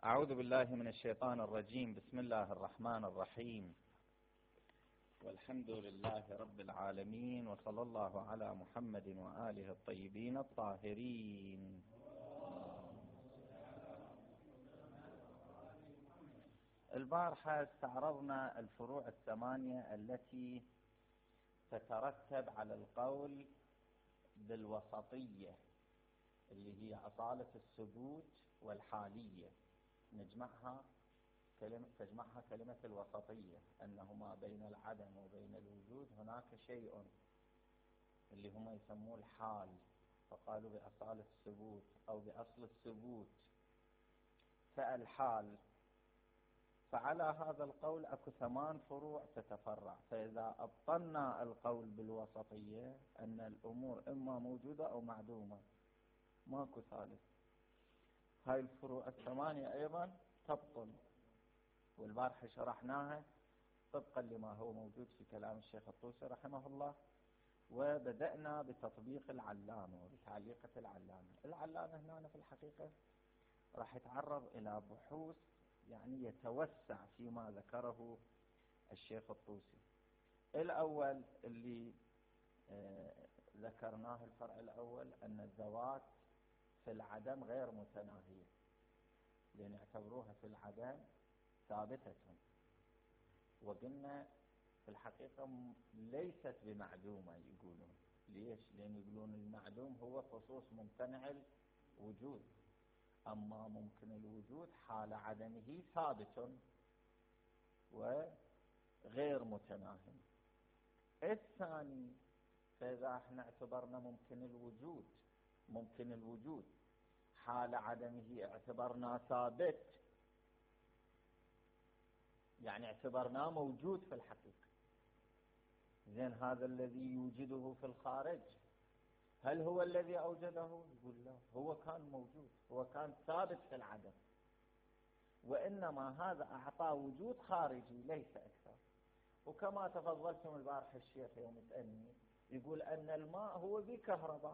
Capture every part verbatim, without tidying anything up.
أعوذ بالله من الشيطان الرجيم. بسم الله الرحمن الرحيم، والحمد لله رب العالمين، وصلى الله على محمد وآله الطيبين الطاهرين. البارحة استعرضنا الفروع الثمانية التي تترتب على القول بالوسطية، اللي هي أصالة الثبوت والحالية. نجمعها كلمة تجمعها كلمة الوسطية، أنه ما بين العدم وبين الوجود هناك شيء اللي هم يسموه الحال، فقالوا بأصالة الثبوت أو بأصل الثبوت. فالحال، فعلى هذا القول أكو ثمان فروع تتفرع. فإذا أبطلنا القول بالوسطية أن الأمور إما موجودة أو معدومة، ماكو ثالث، هاي الفروع الثمانية أيضا تبطل، والبارحة شرحناها طبقا لما هو موجود في كلام الشيخ الطوسي رحمه الله. وبدأنا بتطبيق العلامة وبتعليقة العلامة. العلامة هنا في الحقيقة راح يتعرض إلى بحوث يعني يتوسع فيما ذكره الشيخ الطوسي. الأول اللي آه ذكرناه، الفرع الأول، أن الذوات في العدم غير متناهية، لأن يعتبروها في العدم ثابتة، وقلنا في الحقيقة ليست بمعدومة. يقولون ليش؟ لأن يقولون المعدوم هو خصوص ممتنع الوجود، أما ممكن الوجود حال عدمه ثابت وغير متناهي. الثاني، فإذا احنا اعتبرنا ممكن الوجود ممكن الوجود حال عدمه اعتبرنا ثابت، يعني اعتبرناه موجود في الحقيقة. زين، هذا الذي يوجده في الخارج هل هو الذي أوجده؟ يقول لا، هو كان موجود، هو كان ثابت في العدم، وإنما هذا أعطاه وجود خارجي ليس أكثر. وكما تفضلتم البارحة الشيخ يوم تأني يقول أن الماء هو بكهرباء،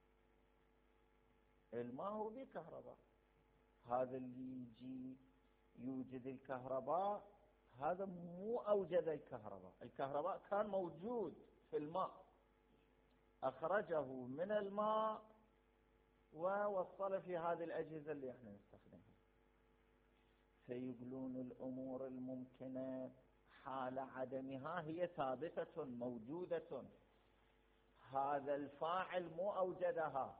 الماء هو بكهرباء، هذا اللي يجي يوجد الكهرباء هذا مو أوجد الكهرباء، الكهرباء كان موجود في الماء، أخرجه من الماء ووصل في هذه الأجهزة اللي احنا نستخدمها. فيقولون الأمور الممكنة حال عدمها هي ثابتة موجودة، هذا الفاعل مو أوجدها،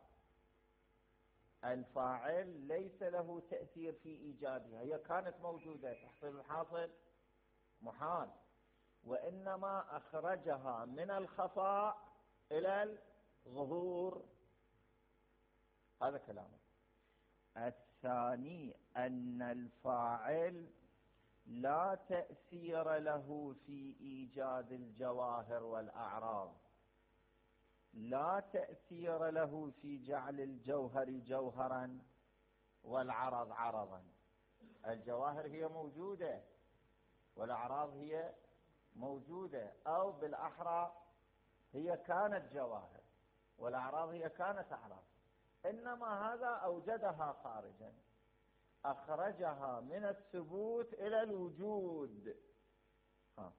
الفاعل ليس له تأثير في إيجادها، هي كانت موجودة، تحصيل الحاصل محال، وإنما أخرجها من الخفاء إلى الظهور. هذا كلامه. الثاني أن الفاعل لا تأثير له في إيجاد الجواهر والأعراض، لا تأثير له في جعل الجوهر جوهرا والعرض عرضا. الجواهر هي موجودة والأعراض هي موجودة، أو بالأحرى هي كانت جواهر والأعراض هي كانت أعراض، إنما هذا أوجدها خارجا، أخرجها من الثبوت إلى الوجود. ها.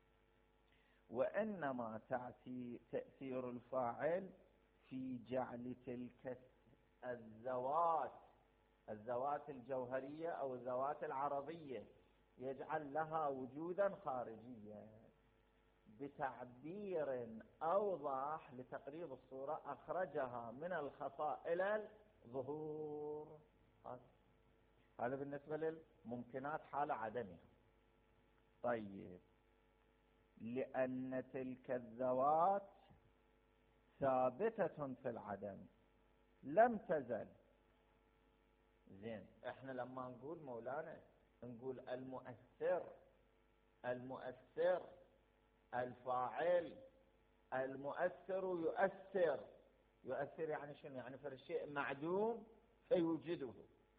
وإنما تأثير الفاعل في جعل تلك الذوات الذوات الجوهرية أو الذوات العرضية يجعل لها وجودا خارجيا. بتعبير أوضح لتقريب الصورة، أخرجها من الخفاء إلى الظهور. هذا بالنسبة للممكنات حال عدمها. طيب، لأن تلك الذوات ثابتة في العدم لم تزل. زين، احنا لما نقول مولانا نقول المؤثر المؤثر الفاعل المؤثر يؤثر يؤثر يعني شنو؟ يعني في الشيء معدوم فيوجده.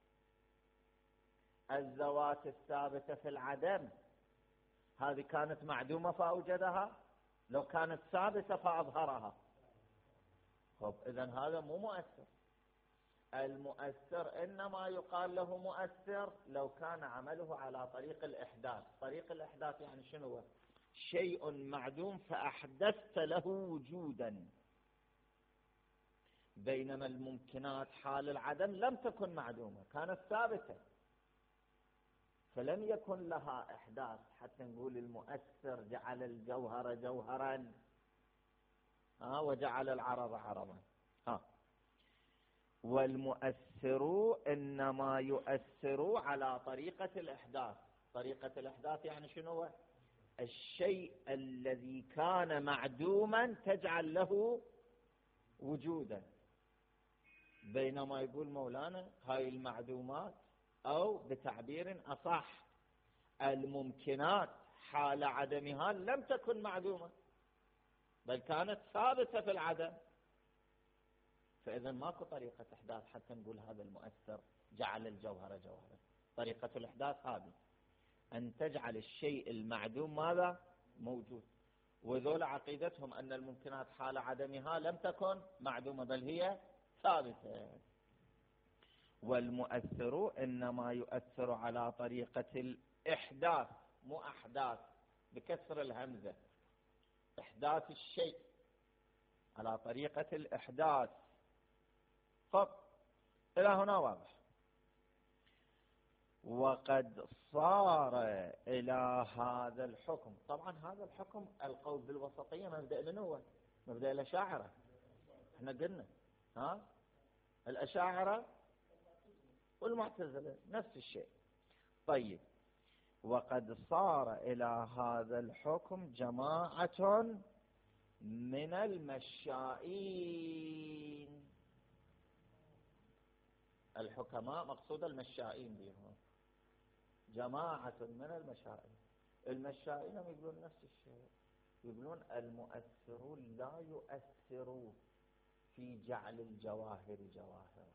الذوات الثابتة في العدم هذه كانت معدومة فأوجدها، لو كانت ثابتة فأظهرها. خب إذن هذا مو مؤثر. المؤثر إنما يقال له مؤثر لو كان عمله على طريق الإحداث. طريق الإحداث يعني شنو؟ شيء معدوم فأحدثت له وجودا، بينما الممكنات حال العدم لم تكن معدومة، كانت ثابتة، فلم يكن لها إحداث حتى نقول المؤثر جعل الجوهر جوهرا ها وجعل العرض عرضا. ها والمؤثر إنما يؤثر على طريقة الإحداث. طريقة الإحداث يعني شنو؟ الشيء الذي كان معدوما تجعل له وجودا، بينما يقول مولانا هاي المعدومات أو بتعبير أصح الممكنات حال عدمها لم تكن معدومة بل كانت ثابتة في العدم، فإذا ماكو طريقة إحداث حتى نقول هذا المؤثر جعل الجوهر جوهرا. طريقة الإحداث هذه أن تجعل الشيء المعدوم ماذا؟ موجود. وذول عقيدتهم أن الممكنات حال عدمها لم تكن معدومة بل هي ثابتة. والمؤثر إنما يؤثر على طريقة الإحداث، مو أحداث بكسر الهمزة، إحداث الشيء على طريقة الإحداث. طب إلى هنا واضح. وقد صار إلى هذا الحكم، طبعا هذا الحكم القول بالوسطية مبدأ لنوة، مبدأ الأشاعرة. احنا قلنا ها الأشاعرة والمعتزلة نفس الشيء. طيب وقد صار إلى هذا الحكم جماعة من المشائين. الحكماء مقصود المشائين بهم، جماعة من المشائين. المشائين هم يقولون نفس الشيء، يقولون المؤثرون لا يؤثروا في جعل الجواهر جواهر.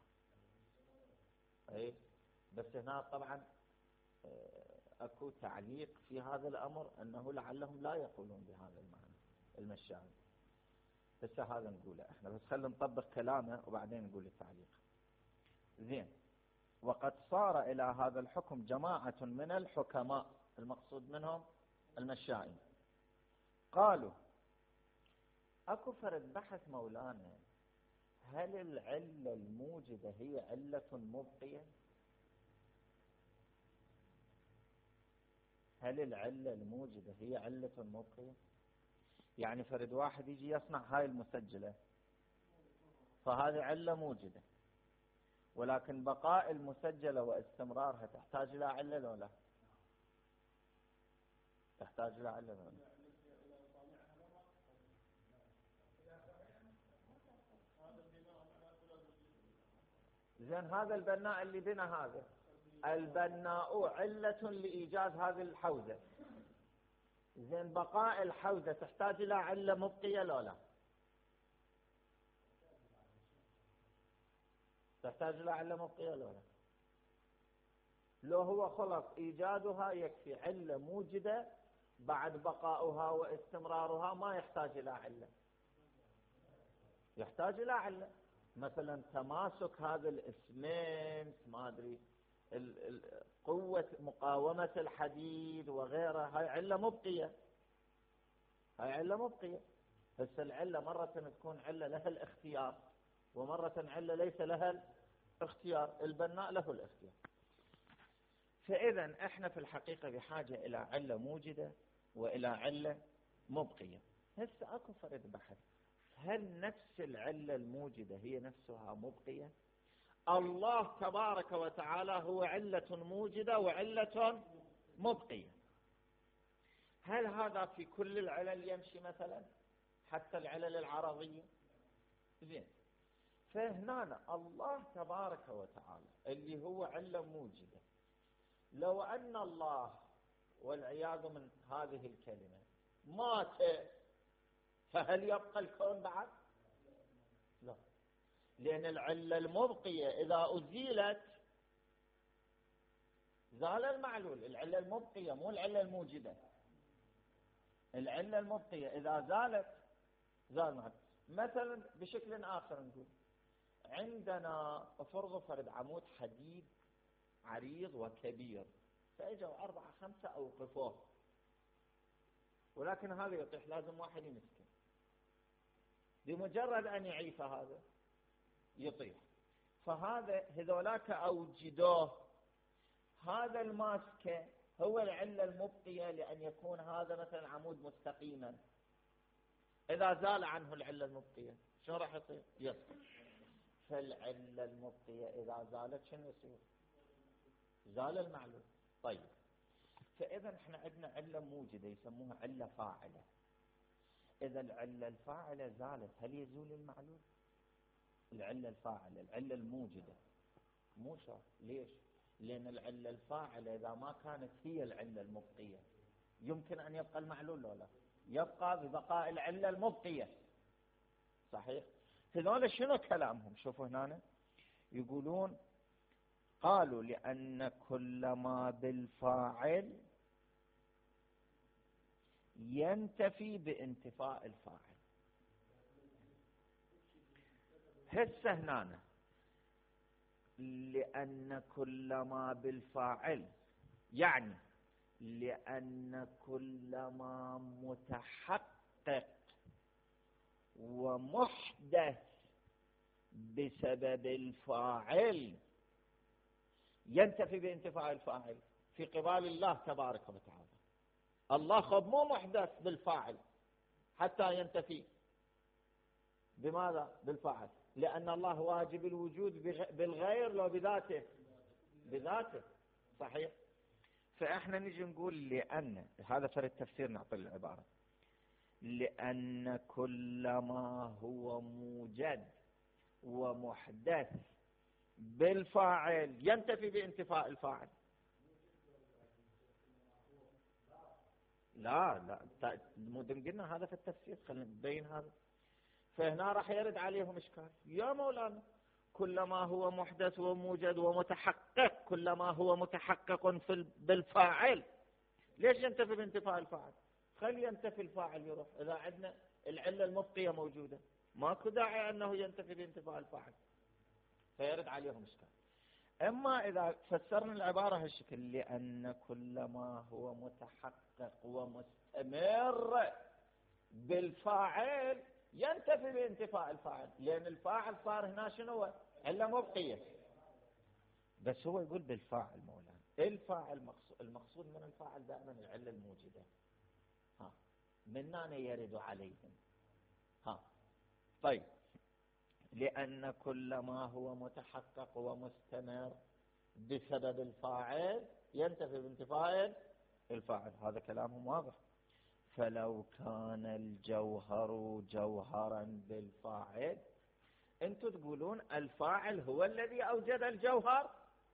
أي بس هنا طبعا أكو تعليق في هذا الأمر أنه لعلهم لا يقولون بهذا المعنى المشائين، بس هذا نقوله احنا، بس خلينا نطبق كلامه وبعدين نقول التعليق. زين. وقد صار إلى هذا الحكم جماعة من الحكماء، المقصود منهم المشائين، قالوا أكو فرد بحث مولانا، هل العلة الموجدة هي علة مبقية؟ هل العلة الموجدة هي علة مبقية؟ يعني فرد واحد يجي يصنع هاي المسجلة، فهذه علة موجدة، ولكن بقاء المسجلة واستمرارها تحتاج إلى علة لو لا؟ تحتاج إلى علة لو لا؟ زين هذا البناء اللي بنى هذا البناء علة لإيجاد هذه الحوزة، زين بقاء الحوزة تحتاج إلى علة مبقية لو لا؟ تحتاج إلى علة مبقية لو لا؟ لو هو خلص إيجادها يكفي، علة موجدة بعد بقاؤها واستمرارها ما يحتاج إلى علة، يحتاج إلى علة. مثلا تماسك هذا الاسمنت ما أدري قوة مقاومة الحديد وغيرها، هاي علة مبقية، هاي علة مبقية. بس العلة مرة تكون علة لها الاختيار ومرة علة ليس لها الاختيار، البناء له الاختيار. فإذا احنا في الحقيقة بحاجة إلى علة موجدة وإلى علة مبقية. هسه اكو فرد بحث، هل نفس العلة الموجدة هي نفسها مبقية؟ الله تبارك وتعالى هو علة موجدة وعلة مبقية، هل هذا في كل العلل يمشي مثلا حتى العلل العرضية؟ زين. فهنا الله تبارك وتعالى اللي هو علة موجدة، لو أن الله والعياذ من هذه الكلمة مات، فهل يبقى الكون بعد؟ لا، لأن العلة المبقية إذا أزيلت زال المعلول. العلة المبقية مو العلة الموجدة، العلة المبقية إذا زالت زال المعلول. مثلا بشكل آخر نقول عندنا افرضوا فرد عمود حديد عريض وكبير، فاجوا أربعة خمسة أوقفوه، ولكن هذا يطيح لازم واحد يمسكه، بمجرد أن يعيف هذا يطيح. فهذا هذولاك أوجدوه، هذا الماسكة هو العلة المبقية لأن يكون هذا مثلا عمود مستقيما. إذا زال عنه العلة المبقية شو راح يصير؟ يسقط. فالعلة المبقية إذا زالت شنو يصير؟ زال المعلول. طيب، فإذا احنا عندنا علة موجدة يسموها علة فاعلة. إذا العلة الفاعلة زالت هل يزول المعلول؟ العلة الفاعلة العلة الموجدة مو شرط. ليش؟ لأن العلة الفاعلة إذا ما كانت هي العلة المبقية يمكن أن يبقى المعلول ولا لا؟ يبقى ببقاء العلة المبقية. صحيح؟ هذول شنو كلامهم؟ شوفوا هنا يقولون قالوا لأن كل ما بالفاعل ينتفي بانتفاء الفاعل. هسه هنا لأن كل ما بالفاعل يعني لأن كل ما متحقق ومحدث بسبب الفاعل ينتفي بانتفاء الفاعل في قبال الله تبارك وتعالى. الله خب مو محدث بالفاعل حتى ينتفي بماذا؟ بالفاعل، لأن الله واجب الوجود بالغير لو بذاته بذاته. صحيح؟ فإحنا نجي نقول لأن هذا فرق تفسير نعطي العبارة لأن كل ما هو موجد ومحدث بالفاعل ينتفي بانتفاء الفاعل. لا لا مو قلنا هذا في التفسير، خلينا نبين هذا. فهنا راح يرد عليهم إشكال. يا مولانا كلما هو محدث وموجد ومتحقق، كلما هو متحقق في بالفاعل ليش ينتفي بانتفاء الفاعل؟ خلي ينتفي الفاعل يروح. إذا عندنا العلة المبقية موجودة ماكو داعي أنه ينتفي بانتفاء الفاعل، فيرد عليهم إشكال. أما إذا فسرنا العبارة هالشكل لأن كلما هو متحقق ومستمر بالفاعل ينتفي بانتفاء الفاعل، لأن الفاعل صار هنا شنو؟ علة مبقية. بس هو يقول بالفاعل مولانا، الفاعل مقصود المقصود من الفاعل دائما العلة الموجودة. ها من هنا يرد عليهم. ها طيب، لأن كل ما هو متحقق ومستمر بسبب الفاعل ينتفي بانتفاء الفاعل. هذا كلامهم واضح. فلو كان الجوهر جوهرا بالفاعل، انتم تقولون الفاعل هو الذي أوجد الجوهر.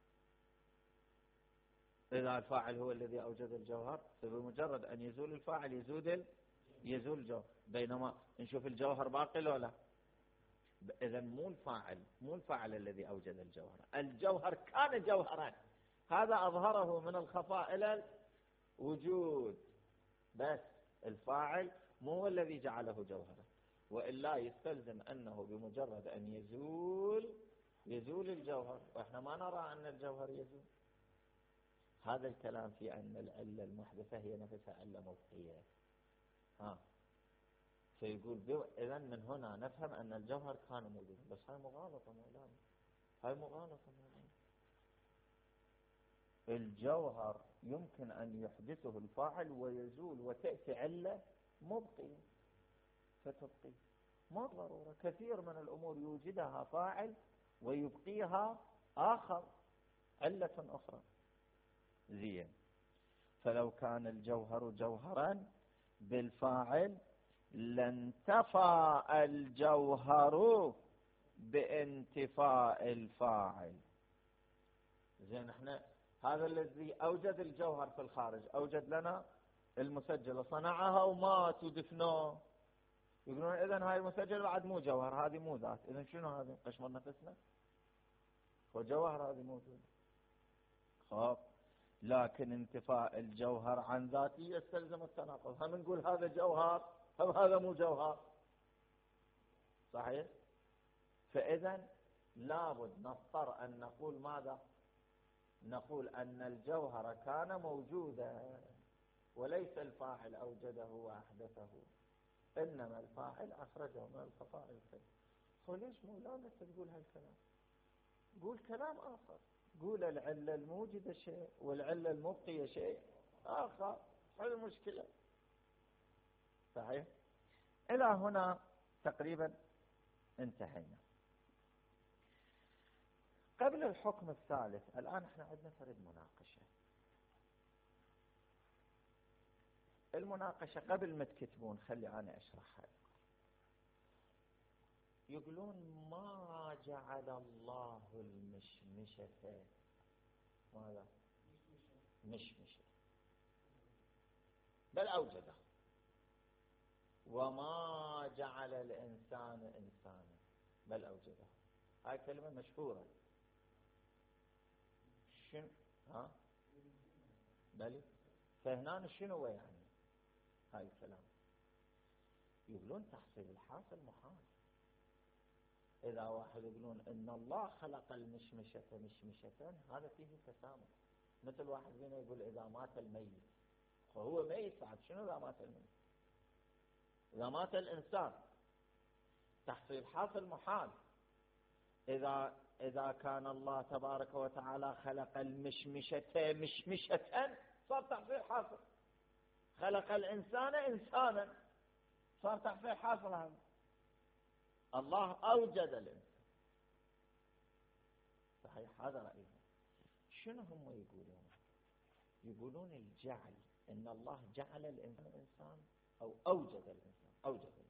إذا الفاعل هو الذي أوجد الجوهر فبمجرد أن يزول الفاعل يزول يزول الجوهر، بينما نشوف الجوهر باقي لو لا. إذا مو الفاعل مو الفاعل الذي أوجد الجوهر، الجوهر كان جوهرا، هذا أظهره من الخفاء إلى الوجود، بس الفاعل مو الذي جعله جوهرا. وإلا يستلزم أنه بمجرد أن يزول يزول الجوهر، وإحنا ما نرى أن الجوهر يزول. هذا الكلام في أن العلة المحدثة هي نفسها علة مبقية. ها فيقول إذن من هنا نفهم أن الجوهر كان موجودا. بس هاي مغالطة مولانا، هاي مغالطة مولانا. الجوهر يمكن أن يحدثه الفاعل ويزول وتأتي علة مبقية فتبقي، ما ضرورة. كثير من الأمور يوجدها فاعل ويبقيها آخر علة أخرى. زين. فلو كان الجوهر جوهرا بالفاعل لانتفى الجوهر بانتفاء الفاعل. زين، احنا هذا الذي أوجد الجوهر في الخارج أوجد لنا المسجلة، صنعها ومات ودفنوه، يقولون إذن هاي المسجلة بعد مو جوهر، هذه مو ذات. إذن شنو هذا؟ قشمر نفسنا وجوهر هذه موجود. خب لكن انتفاء الجوهر عن ذاته يستلزم التناقض. هم نقول هذا جوهر هم هذا مو جوهر. صحيح؟ فإذن لابد نضطر أن نقول ماذا؟ نقول أن الجوهر كان موجودا وليس الفاعل أوجده وأحدثه، إنما الفاعل أخرجه من الخفاء الخير. فليش مولانا تقول هالكلام؟ قول كلام آخر، قول العلة الموجودة شيء والعلة المبقية شيء آخر، هذه المشكلة. صحيح؟ إلى هنا تقريبا انتهينا. قبل الحكم الثالث الآن احنا عندنا فرد مناقشة. المناقشة قبل ما تكتبون خلي أنا أشرحها. يقولون ما جعل الله المشمشة ماذا؟ مشمشة، بل أوجده. وما جعل الإنسان إنسانا بل أوجده. هاي كلمة مشهورة. شنو ها بل فهنا شنو يعني هاي الكلام؟ يقولون تحصيل الحاصل محال. إذا واحد يقولون إن الله خلق المشمشة مشمشة، هذا فيه تسامح. مثل واحد فينا يقول إذا مات الميت، فهو ميت بعد شنو إذا مات الميت؟ إذا مات الإنسان تحصيل حاصل محال. إذا إذا كان الله تبارك وتعالى خلق المشمشة مشمشة صار تحصيل حاصل. خلق الإنسان إنسانا صار تحصيل حاصل. هذا الله أوجد الإنسان. صحيح؟ هذا رأيهم. شنو هم يقولون؟ يقولون الجعل، إن الله جعل الإنسان إنسان أو أوجد الإنسان. أوجد الإنسان.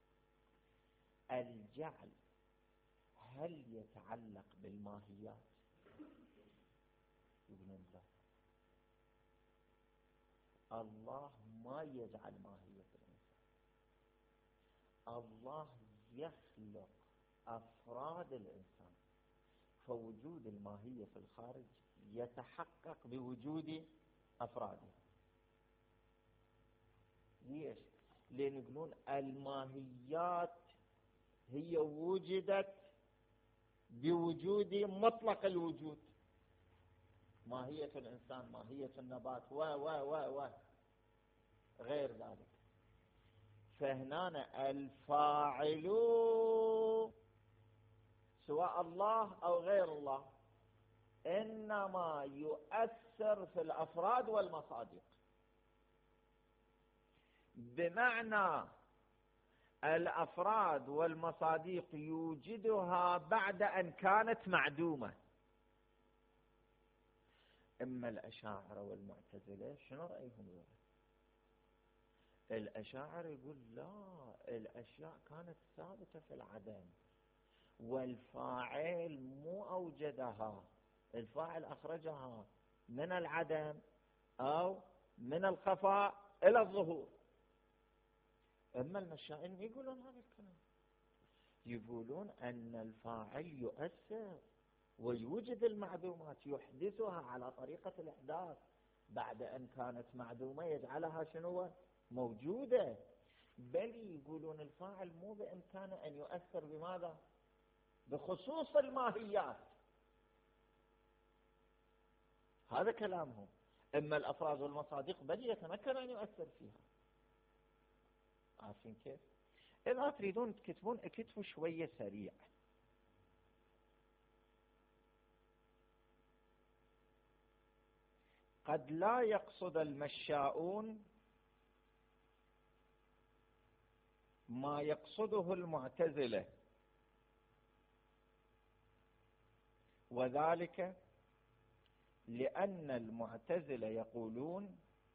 الجعل هل يتعلق بالماهيات؟ يقولون لا، الله ما يجعل ماهية الإنسان. الله يخلق أفراد الإنسان، فوجود الماهية في الخارج يتحقق بوجود أفراده. ليش؟ لأن يقولون الماهيات هي وجدت بوجود مطلق الوجود. ماهية الإنسان، ماهية النبات و و و و غير ذلك. فهنا الفاعل سواء الله أو غير الله إنما يؤثر في الأفراد والمصادق، بمعنى الأفراد والمصادق يوجدها بعد أن كانت معدومة. إما الأشاعرة والمعتزلة شنو رأيهم؟ الأشاعرة يقول لا، الأشياء كانت ثابتة في العدم والفاعل مو أوجدها، الفاعل أخرجها من العدم أو من الخفاء إلى الظهور. أما المشاعر يقولون هذا الكلام، يقولون أن الفاعل يؤثر ويوجد المعدومات، يحدثها على طريقة الإحداث بعد أن كانت معدومة يجعلها شنو؟ موجودة. بل يقولون الفاعل مو بإمكانه أن يؤثر بماذا؟ بخصوص الماهيات. هذا كلامهم. أما الأفراد والمصادق بل يتمكن أن يؤثر فيها. عارفين كيف؟ إذا تريدون تكتبون اكتبوا شوية سريع. قد لا يقصد المشاؤون ما يقصده المعتزلة، وذلك لأن المعتزلة يقولون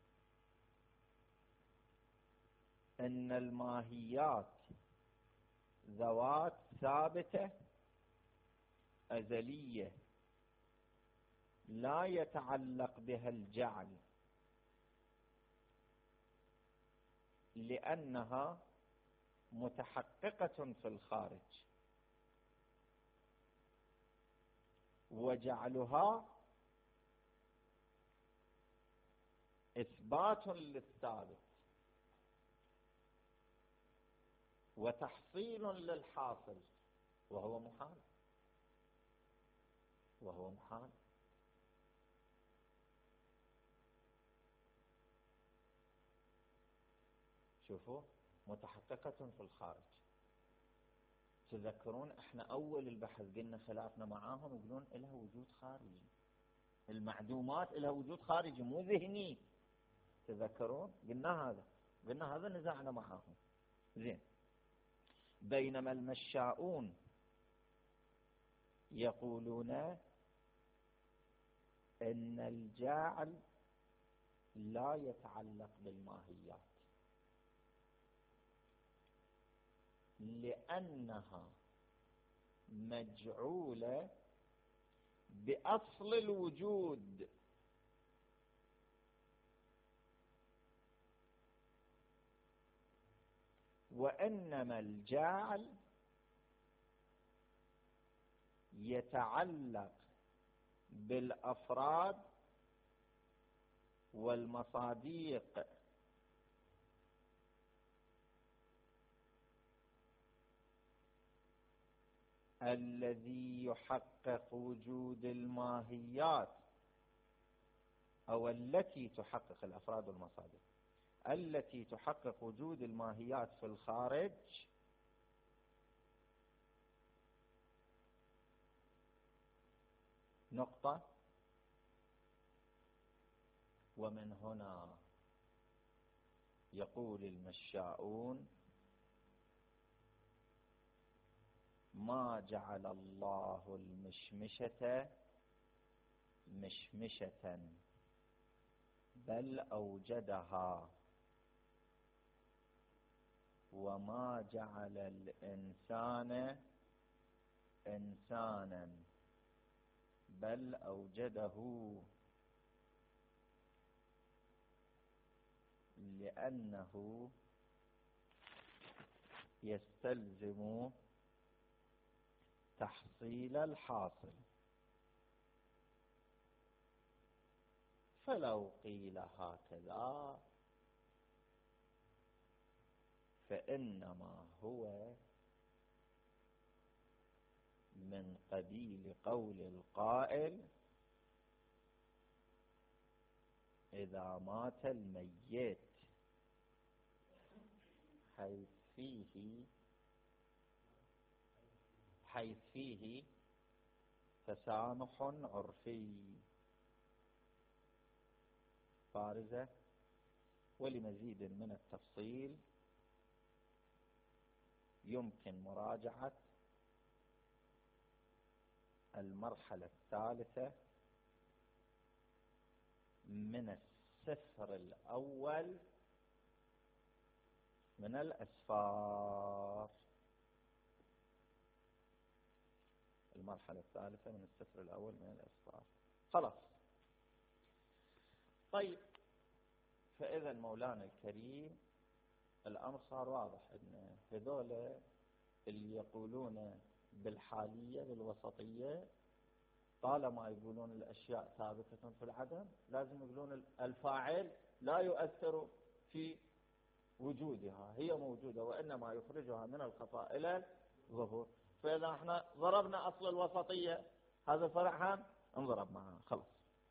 أن الماهيات ذوات ثابتة أزلية لا يتعلق بها الجعل، لأنها متحققة في الخارج، وجعلها إثبات للثابت وتحصيل للحاصل وهو محال. وهو محال. شوفوا، متحققة في الخارج. تذكرون احنا اول البحث قلنا خلافنا معاهم يقولون لها وجود خارجي، المعدومات لها وجود خارجي مو ذهني. تذكرون قلنا هذا، قلنا هذا نزعنا معاهم. زين. بينما المشاؤون يقولون ان الجعل لا يتعلق بالماهيات لأنها مجعولة بأصل الوجود، وإنما الجعل يتعلق بالأفراد والمصاديق الذي يحقق وجود الماهيات، أو التي تحقق الأفراد والمصادر التي تحقق وجود الماهيات في الخارج نقطة. ومن هنا يقول المشاؤون ما جعل الله المشمشة مشمشة بل أوجدها، وما جعل الإنسان إنسانا بل أوجده، لأنه يستلزم تحصيل الحاصل. فلو قيل هكذا فإنما هو من قبيل قول القائل إذا مات الميت حيث فيه حيث فيه تسامح عرفي. بارزة. ولمزيد من التفصيل يمكن مراجعة المرحلة الثالثة من السفر الأول من الأسفار. المرحلة الثالثة من السفر الأول من الأسفار. خلاص. طيب، فإذا مولانا الكريم الأمر صار واضح أن هذول اللي يقولون بالحالية بالوسطية طالما يقولون الأشياء ثابتة في العدم لازم يقولون الفاعل لا يؤثر في وجودها، هي موجودة وإنما يخرجها من الخفاء إلى الظهور. فإذا احنا ضربنا أصل الوسطية هذا الفرع هم انضرب معها خلاص.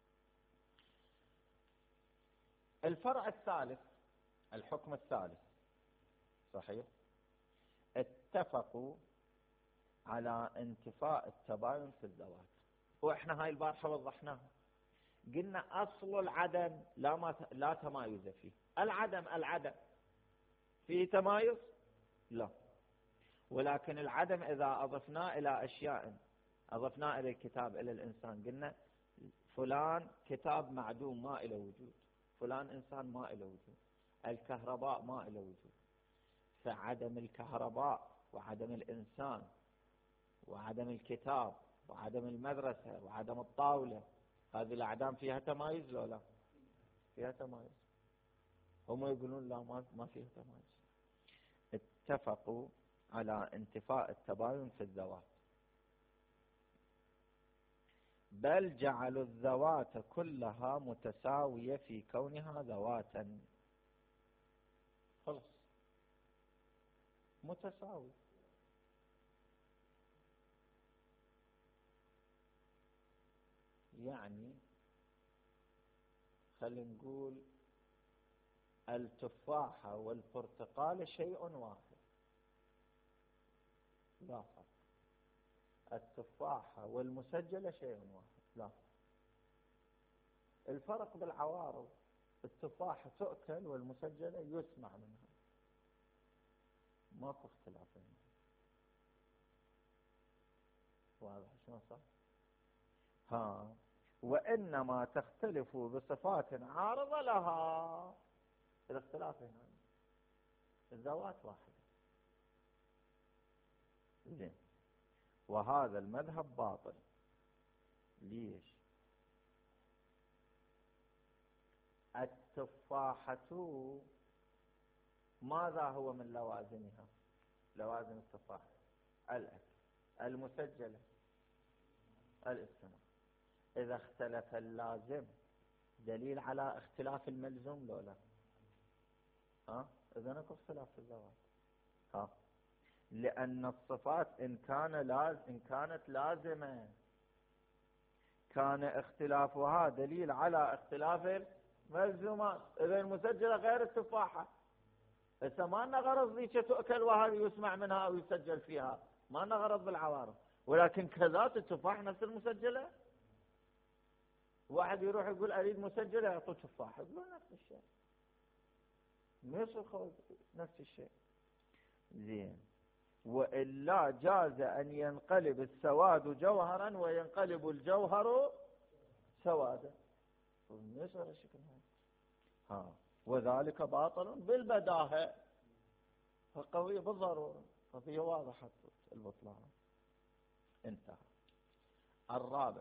الفرع الثالث، الحكم الثالث، صحيح، اتفقوا على انتفاء التباين في الذوات. واحنا هاي البارحة وضحناها، قلنا اصل العدم لا ما لا تمايز فيه. العدم العدم فيه تمايز؟ لا. ولكن العدم اذا اضفناه الى اشياء، اضفناه الى الكتاب الى الانسان، قلنا فلان كتاب معدوم ما الى وجود، فلان انسان ما الى وجود، الكهرباء ما الى وجود. فعدم الكهرباء وعدم الانسان وعدم الكتاب وعدم المدرسة وعدم الطاولة، هذه الأعدام فيها تمايز لو لا؟ فيها تمايز. هم يقولون لا ما فيها تمايز. اتفقوا على انتفاء التباين في الذوات، بل جعلوا الذوات كلها متساوية في كونها ذواتا. خلص، متساوي. يعني خلينا نقول التفاحة والبرتقال شيء واحد، لا فرق. التفاحة والمسجلة شيء واحد، لا فرق. الفرق بالعوارض، التفاحة تؤكل والمسجلة يسمع منها، ماكو اختلاف بينهم. واضح شلون صح؟ ها، وإنما تختلف بصفات عارضة لها. الاختلاف هنا الذوات واحدة. زين، وهذا المذهب باطل. ليش؟ التفاحة ماذا هو من لوازمها؟ لوازم التفاحة الأكل، المسجلة الاستماع. إذا اختلف اللازم دليل على اختلاف الملزوم لو لا؟ ها، إذا نكو اختلاف في الذوات. ها، لأن الصفات إن كان لاز إن كانت لازمة كان اختلافها دليل على اختلاف الملزومات. إذا المسجلة غير التفاحة، إذا ما لنا غرض ذيك تؤكل وهذه يسمع منها أو يسجل فيها، ما لنا غرض بالعوارض. ولكن كذات التفاح نفس المسجلة. واحد يروح يقول أريد مسجلة يعطوه تفاح، يقول نفس الشيء، نسخ نفس الشيء. زين، وإلا جاز أن ينقلب السواد جوهرا وينقلب الجوهر سوادا. نسخ الشكل هذا. ها، وذلك باطل بالبداهة، فقوي بالضرورة، فهي واضحة البطلان. انتهى. الرابع،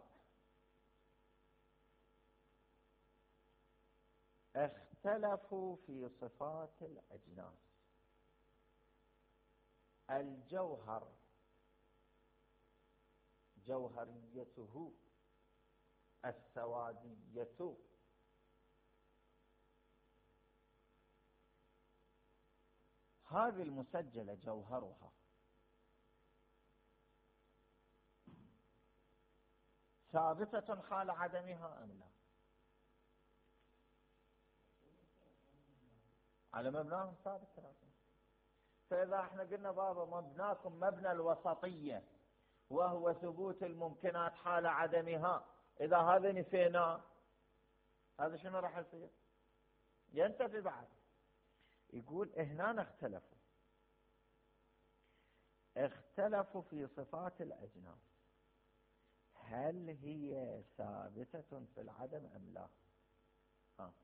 اختلفوا في صفات الأجناس. الجوهر جوهريته، السوادية هذه المسجلة جوهرها ثابتة حال عدمها أم لا؟ على مبناهم ثابت ثلاثة. فإذا احنا قلنا بابا مبناكم مبنى الوسطية وهو ثبوت الممكنات حال عدمها، إذا هذا نفينا هذا شنو راح يصير؟ ينتفي بعد. يقول هنا اختلفوا اختلفوا في صفات الأجناس، هل هي ثابتة في العدم أم لا؟ ها.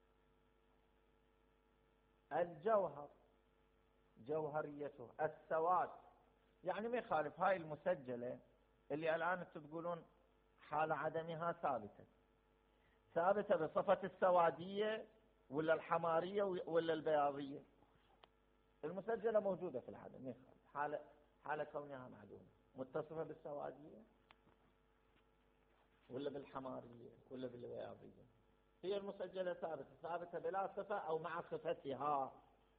الجوهر جوهريته، السواد يعني ما يخالف. هاي المسجلة اللي الآن انتم تقولون حال عدمها ثابتة، ثابتة بصفة السوادية ولا الحمارية ولا البياضية؟ المسجلة موجودة في العدم، ما يخالف، حال حال كونها معدومة، متصفة بالسوادية ولا بالحمارية ولا بالبياضية. هي المسجلة ثابتة، ثابتة بلا صفة أو مع صفتها.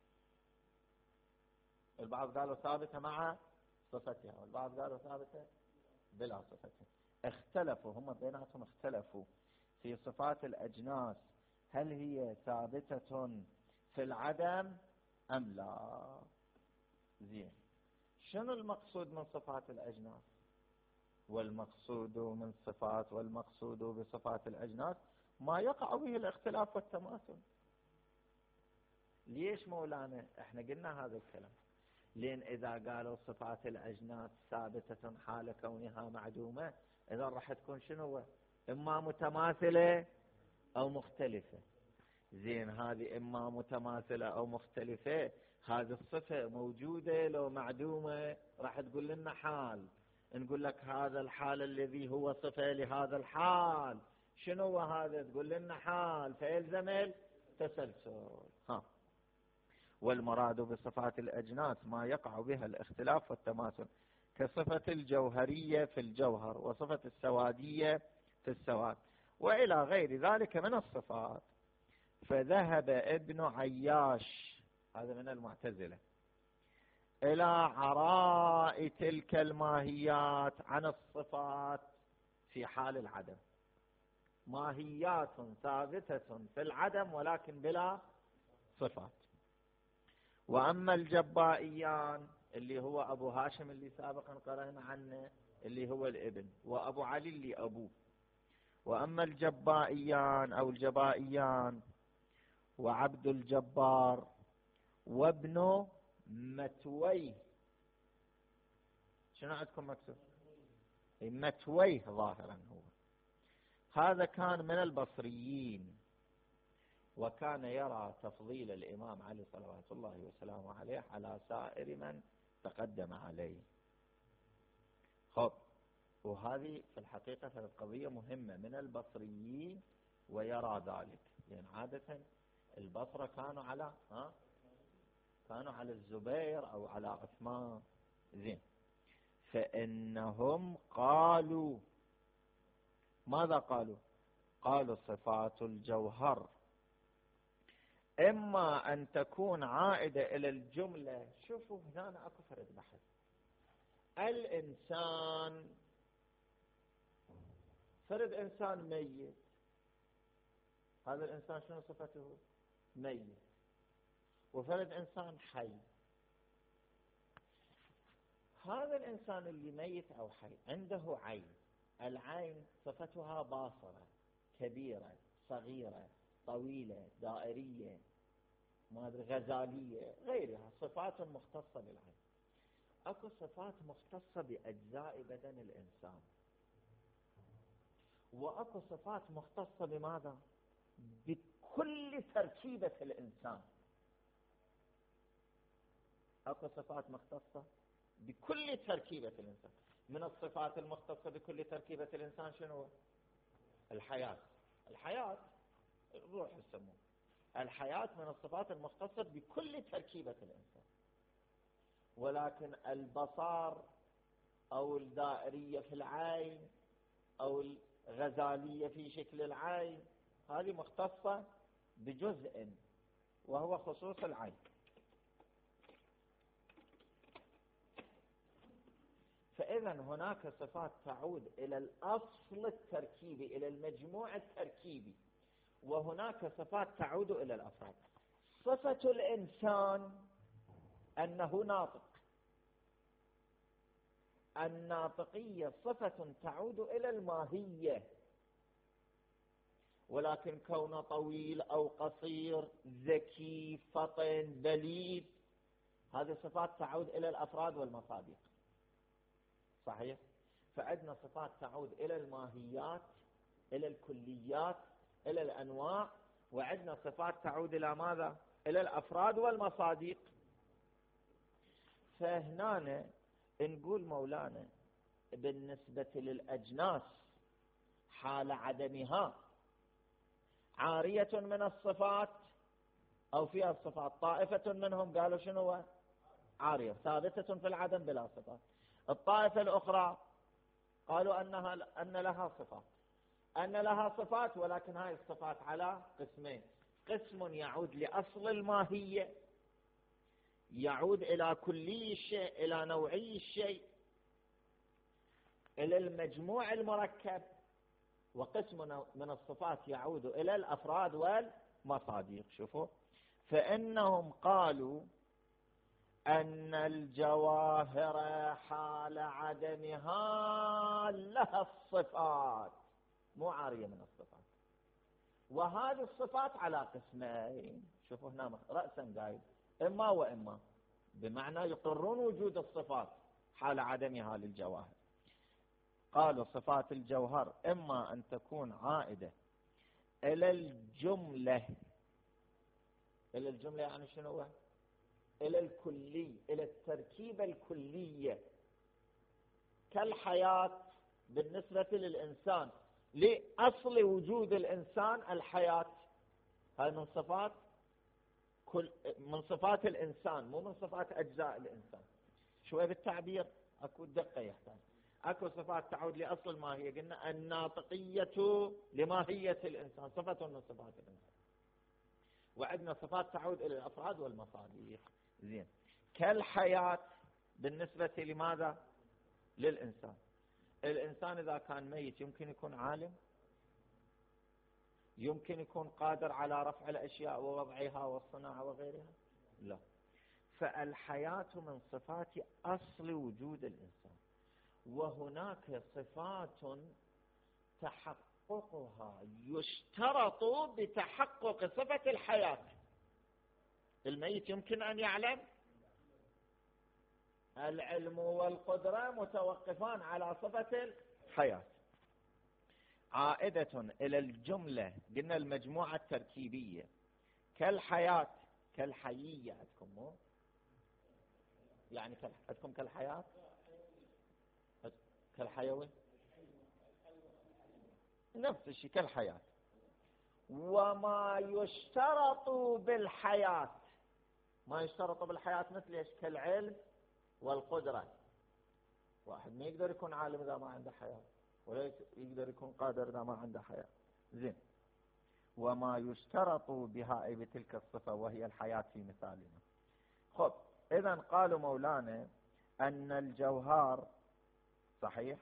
البعض قالوا ثابتة مع صفتها، والبعض قالوا ثابتة بلا صفتها. اختلفوا هم بيناتهم، اختلفوا في صفات الأجناس، هل هي ثابتة في العدم أم لا؟ زين، شنو المقصود من صفات الأجناس؟ والمقصود من صفات والمقصود بصفات الأجناس ما يقع به الاختلاف والتماثل. ليش مولانا احنا قلنا هذا الكلام؟ لأن إذا قالوا صفات الأجناس ثابتة حال كونها معدومة، إذا راح تكون شنو؟ إما متماثلة أو مختلفة. زين، هذه إما متماثلة أو مختلفة، هذه الصفة موجودة لو معدومة راح تقول لنا حال، نقول لك هذا الحال الذي هو صفة لهذا الحال شنو هذا؟ تقول لنا حال، فيلزم التسلسل. ها. والمراد بصفات الأجناس ما يقع بها الاختلاف والتماثل، كصفة الجوهرية في الجوهر وصفة السوادية في السواد وإلى غير ذلك من الصفات. فذهب ابن عياش، هذا من المعتزلة، إلى عراء تلك الماهيات عن الصفات في حال العدم. ماهيات ثابتة في العدم ولكن بلا صفات. وأما الجبائيان اللي هو أبو هاشم اللي سابقا قرأنا عنه اللي هو الابن، وأبو علي اللي أبوه. وأما الجبائيان أو الجبائيان وعبد الجبار وابن متويه، شنو عندكم مكتوب؟ متويه ظاهرا هو، هذا كان من البصريين، وكان يرى تفضيل الإمام علي صلوات الله وسلامه عليه على سائر من تقدم عليه. خب، وهذه في الحقيقة القضية مهمة، من البصريين ويرى ذلك، لأن عادة البصرة كانوا على ها كانوا على الزبير أو على عثمان. زين، فإنهم قالوا ماذا قالوا؟ قالوا صفات الجوهر إما أن تكون عائدة إلى الجملة. شوفوا هنا أكو فرد بحث. الإنسان فرد إنسان ميت، هذا الإنسان شنو صفته؟ ميت. وفرد إنسان حي، هذا الإنسان اللي ميت أو حي عنده عين، العين صفتها باصرة، كبيرة، صغيرة، طويلة، دائرية، ما أدري غزالية، غيرها، صفات مختصة بالعين. أكو صفات مختصة بأجزاء بدن الإنسان، وأكو صفات مختصة بماذا؟ بكل تركيبة الإنسان. أكو صفات مختصة بكل تركيبة الإنسان. من الصفات المختصة بكل تركيبة الإنسان شنو؟ الحياة. الحياة الروح يسموه الحياة، من الصفات المختصة بكل تركيبة الإنسان. ولكن البصر أو الدائرية في العين أو الغزالية في شكل العين، هذه مختصة بجزء وهو خصوص العين. فإذا هناك صفات تعود إلى الأصل التركيبي، إلى المجموع التركيبي، وهناك صفات تعود إلى الأفراد. صفة الإنسان أنه ناطق. الناطقية صفة تعود إلى الماهية، ولكن كونه طويل أو قصير، ذكي، فطن، بليد، هذه صفات تعود إلى الأفراد والمصادق. صحيح؟ فعندنا صفات تعود إلى الماهيات، إلى الكليات، إلى الأنواع، وعندنا صفات تعود إلى ماذا؟ إلى الأفراد والمصادق. فهنا نقول مولانا بالنسبة للأجناس حال عدمها عارية من الصفات أو فيها الصفات. طائفة منهم قالوا شنو؟ عارية، ثابتة في العدم بلا صفات. الطائفة الأخرى قالوا أنها أن لها صفات، أن لها صفات، ولكن هاي الصفات على قسمين: قسم يعود لأصل الماهية، يعود إلى كلي الشيء، إلى نوعي الشيء، إلى المجموع المركب، وقسم من الصفات يعود إلى الأفراد والمصادق. شوفوا، فإنهم قالوا أن الجواهر حال عدمها لها الصفات، مو عارية من الصفات، وهذه الصفات على قسمين. شوفوا هنا رأسا قايل إما وإما، بمعنى يقرون وجود الصفات حال عدمها للجواهر. قالوا صفات الجوهر إما أن تكون عائدة إلى الجملة. إلى الجملة يعني شنو؟ إلى الكلي، إلى التركيبة الكلية، كالحياة بالنسبة للإنسان، لأصل وجود الإنسان الحياة. هذه من صفات كل من صفات الإنسان، مو من صفات أجزاء الإنسان. شوية بالتعبير أكو دقة يحتاج. أكو صفات تعود لأصل الماهية، قلنا الناطقية لماهية الإنسان، صفة من صفات الإنسان. وعندنا صفات تعود إلى الأفراد والمصادق. زين، كالحياة بالنسبة لماذا؟ للإنسان. الإنسان إذا كان ميت يمكن يكون عالم؟ يمكن يكون قادر على رفع الأشياء ووضعها والصناعة وغيرها؟ لا. فالحياة من صفات أصل وجود الإنسان، وهناك صفات تحققها يشترط بتحقق صفة الحياة. الميت يمكن أن يعلم؟ العلم والقدرة متوقفان على صفة الحياة. عائدة إلى الجملة، قلنا المجموعة التركيبية كالحياة، كالحيية عندكم مو؟ يعني عندكم كالحياة، كالحيوي، نفس الشيء كالحياة. وما يشترط بالحياة، ما يشترط بالحياة مثل ايش؟ كالعلم والقدرة. واحد ما يقدر يكون عالم إذا ما عنده حياة، ولا يقدر يكون قادر إذا ما عنده حياة. زين. وما يشترط بها بتلك الصفة وهي الحياة في مثالنا. خب، إذن قالوا مولانا أن الجوهر صحيح،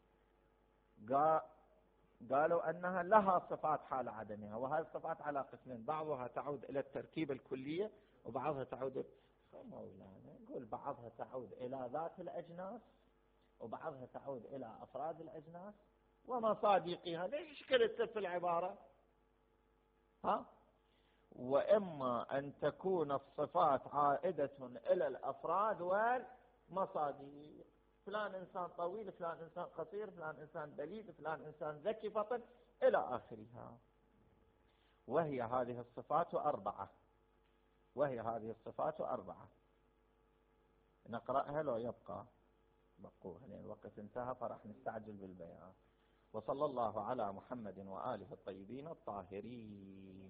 قالوا أنها لها صفات حال عدمها، وهذه الصفات على قسمين، بعضها تعود إلى التركيب الكلية وبعضها تعود مولانا نقول بعضها تعود إلى ذات الأجناس وبعضها تعود إلى أفراد الأجناس ومصادقها. ليش شكلت في العبارة؟ ها؟ وإما أن تكون الصفات عائدة إلى الأفراد والمصادق، فلان إنسان طويل، فلان إنسان قصير، فلان إنسان بليد، فلان إنسان ذكي فطن إلى آخرها. وهي هذه الصفات أربعة، وهي هذه الصفات أربعة. نقرأها لو يبقى بقوها لأن الوقت انتهى فرح نستعجل بالبيان. وصلى الله على محمد وآله الطيبين الطاهرين.